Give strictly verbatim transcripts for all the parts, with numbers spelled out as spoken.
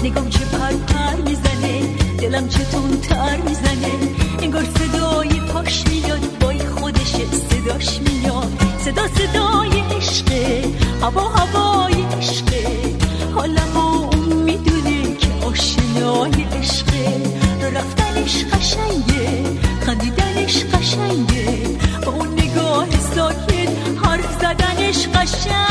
نگام چه پر پر میزنه، دلم چه تون تر میزنه، انگار صدای پاش میاد، وای خودشه صداش میاد، صدا صدای عشقه، هوا هوای عشقه، حالمو اون میدونه که آشنای عشقه، رو رفتنش قشنگه، خندیدنش قشنگه، با اون نگاه ساکت حرف زدنش قشنگه.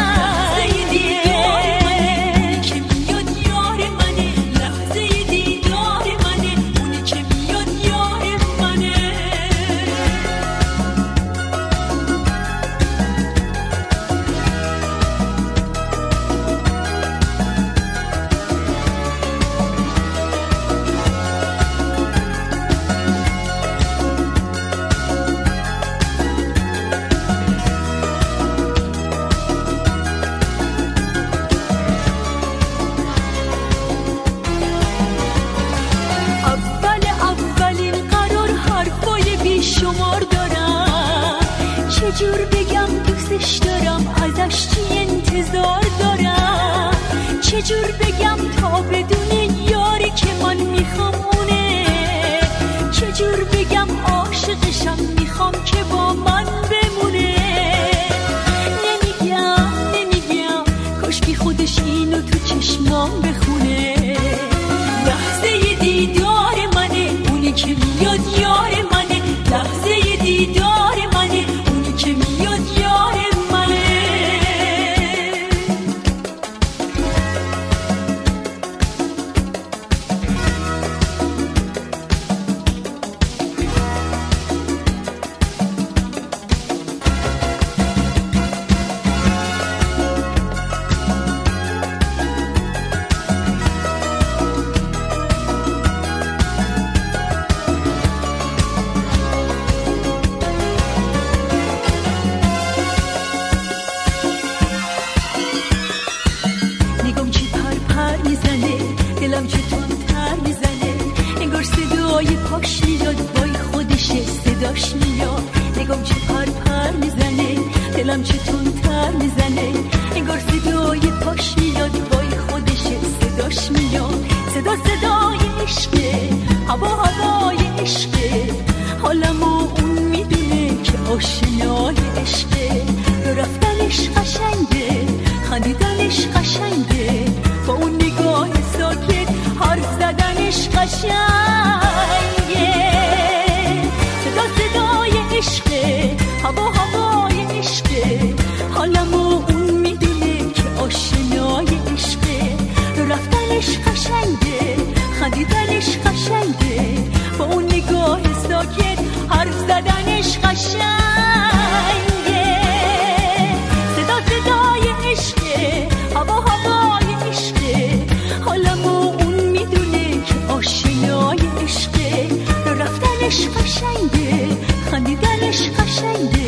چجور بگم دوستش دارم، ازش چی انتظار دارم، چجور بگم تا بدونه یاری که من میخوام اونه، چجور بگم عاشقشم میخوام که با من بمونه، نمیگم نمیگم کاش بی خودش اینو تو چشمام بخونه، لحظه دیدار منه اونی که میاد یار منه، لحظه دیدار منه که میاد یار منه. دلم چه تندتر میزنه، انگار صدای پاش میاد، وای خودشه صداش میاد، نگام چه پر پر میزنه، دلم چه تندتر میزنه، انگار صدای پاش میاد، وای خودشه صداش میاد، صدا صدای عشقه، هوا هوای عشقه، حالمو اون میدونه که آشنای عشقه، رو رفتنش قشنگه، خندیدنش قشنگه، با اون نگاه ساکت حرف زدنش قشنگه، صدا صدای عشقه، هوا هوای عشقه، حالمو اون میدونه که آشنای عشقه، رو رفتنش قشنگه، خندیدنش قشنگه، با اون نگاه ساکت حرف زدنش قشنگه، صدا صدای عشقه، هوا هوای عشقه، حالمو اون میدونه که آشنای عشقه، رو رفتنش قشنگه، خندیدنش قشنگه.